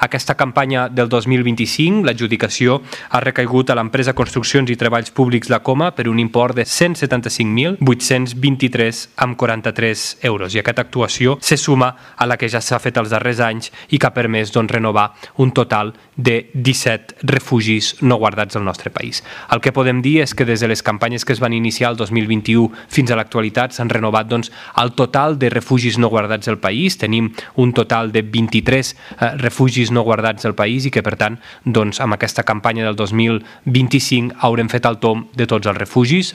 Aquesta campanya del 2025, l'adjudicació ha recaigut a l'empresa Construccions i Treballs Públics La Coma per un import de 175.823,43 euros. I aquesta actuació se suma a la que ja s'ha fet els darrers anys i que ha permès renovar un total de 17 refugis no guardats al nostre país. El que podem dir és que des de les campanyes que es van iniciar el 2021 fins a l'actualitat s'han renovat el total de refugis no guardats al país. Tenim un total de 23 refugis no guardats al país i que, per tant, amb aquesta campanya del 2025 haurem fet el tomb de tots els refugis.